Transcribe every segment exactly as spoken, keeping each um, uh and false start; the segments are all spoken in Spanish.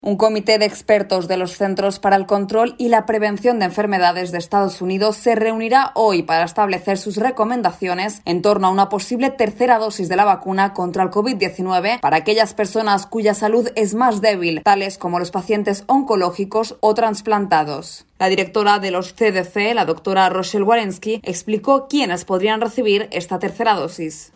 Un comité de expertos de los Centros para el Control y la Prevención de Enfermedades de Estados Unidos se reunirá hoy para establecer sus recomendaciones en torno a una posible tercera dosis de la vacuna contra el COVID diecinueve para aquellas personas cuya salud es más débil, tales como los pacientes oncológicos o trasplantados. La directora de los C D C, la doctora Rochelle Walensky, explicó quiénes podrían recibir esta tercera dosis.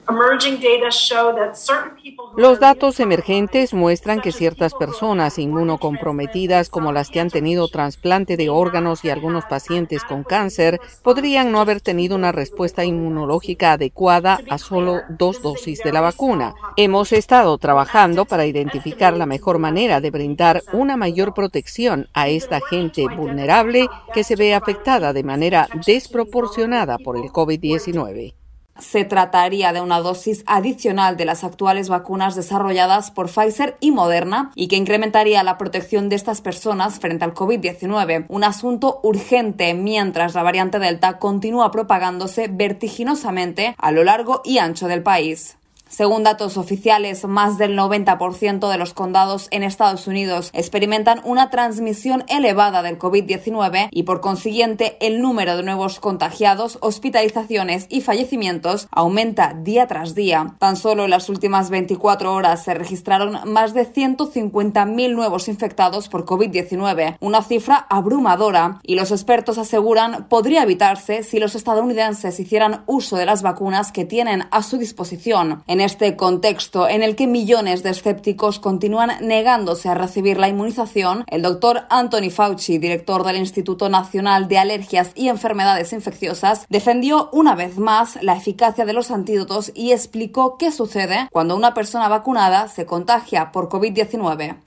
Los datos emergentes muestran que ciertas personas inmunocomprometidas, como las que han tenido trasplante de órganos y algunos pacientes con cáncer, podrían no haber tenido una respuesta inmunológica adecuada a solo dos dosis de la vacuna. Hemos estado trabajando para identificar la mejor manera de brindar una mayor protección a esta gente vulnerable que se ve afectada de manera desproporcionada por el COVID diecinueve. Se trataría de una dosis adicional de las actuales vacunas desarrolladas por Pfizer y Moderna y que incrementaría la protección de estas personas frente al COVID diecinueve, un asunto urgente mientras la variante Delta continúa propagándose vertiginosamente a lo largo y ancho del país. Según datos oficiales, más del noventa por ciento de los condados en Estados Unidos experimentan una transmisión elevada del COVID diecinueve y, por consiguiente, el número de nuevos contagiados, hospitalizaciones y fallecimientos aumenta día tras día. Tan solo en las últimas veinticuatro horas se registraron más de ciento cincuenta mil nuevos infectados por COVID diecinueve, una cifra abrumadora, y los expertos aseguran podría evitarse si los estadounidenses hicieran uso de las vacunas que tienen a su disposición. En este contexto, en el que millones de escépticos continúan negándose a recibir la inmunización, el doctor Anthony Fauci, director del Instituto Nacional de Alergias y Enfermedades Infecciosas, defendió una vez más la eficacia de los antídotos y explicó qué sucede cuando una persona vacunada se contagia por COVID diecinueve.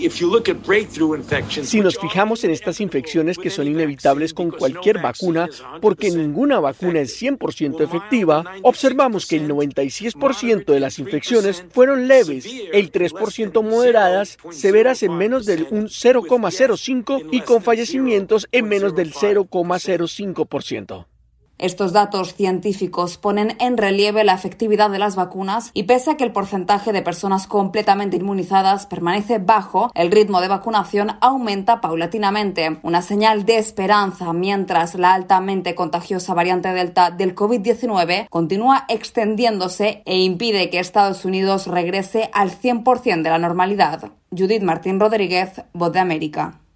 Si nos fijamos en estas infecciones que son inevitables con cualquier vacuna, porque ninguna vacuna es cien por ciento efectiva, observamos que el noventa y seis por ciento de las infecciones fueron leves, el tres por ciento moderadas, severas en menos del un cero coma cero cinco y con fallecimientos en menos del cero coma cero cinco por ciento. Estos datos científicos ponen en relieve la efectividad de las vacunas y pese a que el porcentaje de personas completamente inmunizadas permanece bajo, el ritmo de vacunación aumenta paulatinamente, una señal de esperanza mientras la altamente contagiosa variante Delta del COVID diecinueve continúa extendiéndose e impide que Estados Unidos regrese al cien por ciento de la normalidad. Judith Martín Rodríguez, Voz de América.